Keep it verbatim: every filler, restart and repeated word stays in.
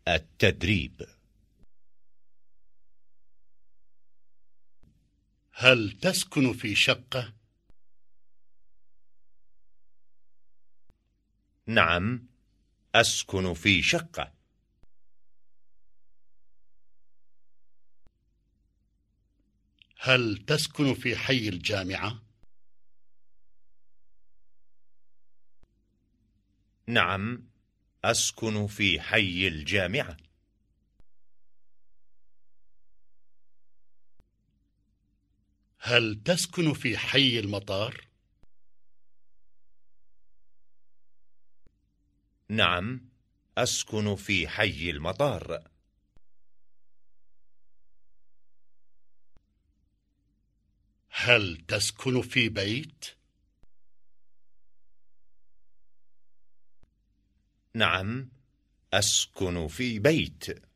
التدريب. هل تسكن في شقة؟ نعم، أسكن في شقة. هل تسكن في حي الجامعة؟ نعم، أسكن في حي الجامعة. هل تسكن في حي المطار؟ نعم، أسكن في حي المطار. هل تسكن في بيت؟ نعم، أسكن في بيت.